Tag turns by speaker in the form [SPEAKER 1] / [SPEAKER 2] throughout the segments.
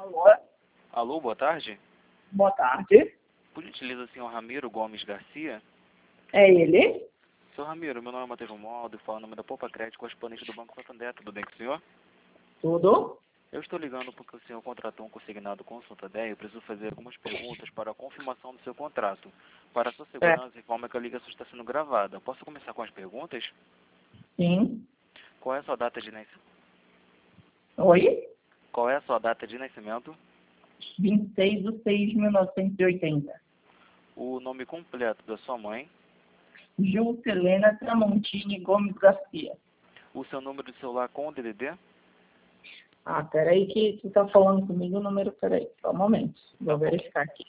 [SPEAKER 1] Alô?
[SPEAKER 2] Alô, boa tarde.
[SPEAKER 1] Boa tarde.
[SPEAKER 2] Por gentileza, senhor Ramiro Gomes Garcia?
[SPEAKER 1] É ele?
[SPEAKER 2] Senhor Ramiro, meu nome é Matheus Romualdo, falo em nome da Poupa Crédito, correspondente do Banco Santander. Tudo bem com o senhor?
[SPEAKER 1] Tudo?
[SPEAKER 2] Eu estou ligando porque o senhor contratou um consignado com o Santander e eu preciso fazer algumas perguntas para a confirmação do seu contrato. Para a sua segurança, informa que a ligação está sendo gravada. Posso começar com as perguntas?
[SPEAKER 1] Sim.
[SPEAKER 2] Qual é a sua data de nascimento?
[SPEAKER 1] Oi?
[SPEAKER 2] Qual é a sua data de nascimento?
[SPEAKER 1] 26/6/1980.
[SPEAKER 2] O nome completo da sua mãe?
[SPEAKER 1] Juscelena Tramontini Gomes Garcia.
[SPEAKER 2] O seu número de celular com o DDD?
[SPEAKER 1] Ah, peraí que tu tá falando comigo o número, peraí, só um momento. Vou verificar aqui.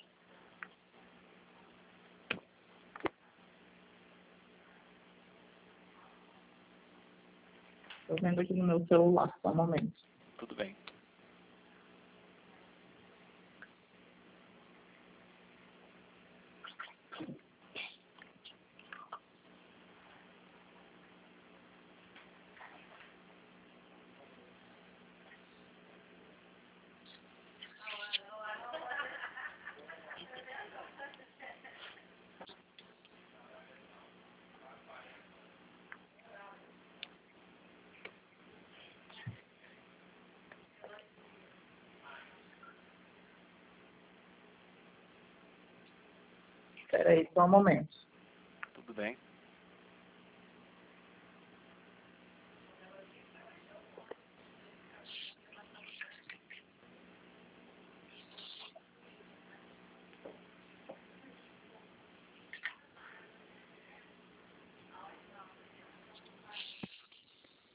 [SPEAKER 1] Tô vendo aqui no meu celular, só um momento.
[SPEAKER 2] Tudo bem.
[SPEAKER 1] Peraí, só um momento.
[SPEAKER 2] Tudo bem.